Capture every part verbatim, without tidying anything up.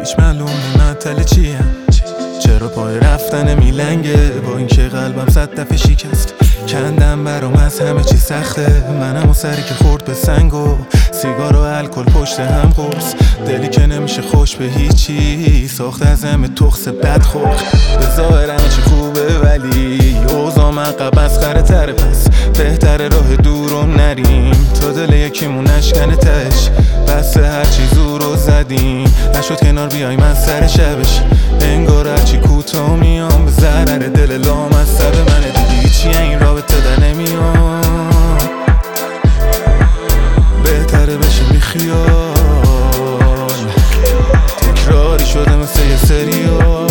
هیچ معلوم نی معطل چیم، چرا پای رفتن میلنگه با اینکه قلبم صد دفعه شکست. کندم برام از همه چی سخته، منم و سری که خورد به سنگ و سیگار و الکل پشت هم قرص. دلی که نمیشه خوش به هیچی، ساخت از همه تخص بدخلق. به ظاهرم چی خوبه ولی اوضاع عقب مسخره تره، پس بهتره راه دورو نریم تا دل یکیمون نشکنه تش. بس هرچی زور رو زدیم نشد کنار بیایم از سر شبش. انگار هرچی کوتاه میام به ضرر دل لامصب منه. دیگه چیه این رابطه در نمیام، بهتره بشه بیخیال. تکراری شده مثل یه سریال.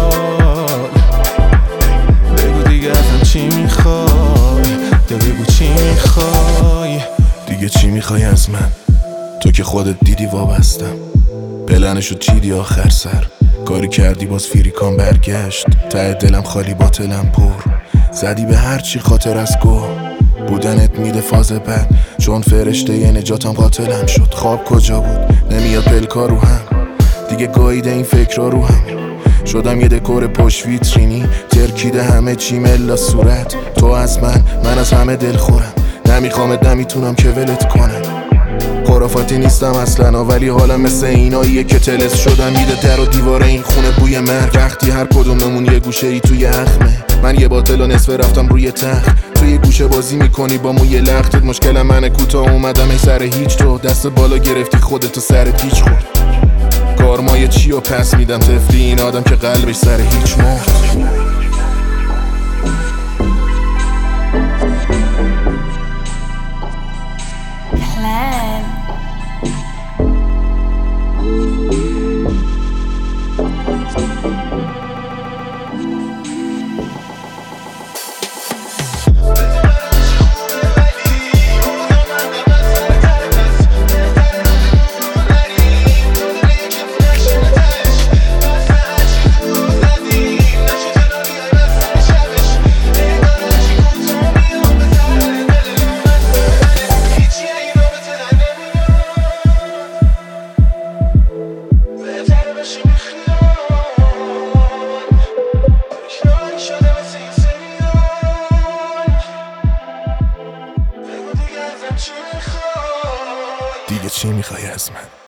بگو دیگه ازم چی میخوای، ده بگو چی میخوای. دیگه چی میخوای از من؟ تو که خودت دیدی وابستم، پلنشو چیدی آخر سر. کاری کردی باز فیریکان برگشت، ته دلم خالی باطلم پر. زدی به هرچی خاطر از گوه بودنت میده فاز بد، چون فرشته ی نجاتم قاتلم شد. خواب کجا بود نمیاد پلکا رو هم، دیگه گاییده این فکرها رو هم. شدم یه دکور پشت ویترینی، ترکیده همه چی ملا صورت. تو از من، من از همه دل خورم، نمیخوامت نمیتونم که ولت کنم. خرافاتی نیستم اصلا ولی حالم مثل ایناییه که تلس شدم میده در و دیواره این خونه بوی مرگ. وقتی هر کدوممون یه گوشه ای توی اخمه، من یه باطل و نصفه رفتم روی تخت. تو یه گوشه بازی میکنی با موی لختت، مشکلم منه کوتاه اومدم ای سر هیچ. تو دست بالا گرفتی خودتو سرت هیچ خورد. کارمای چی و پس میدم طفلی این آدم که قلبش سر هیچ مرد. دیگه چی میخوای از من؟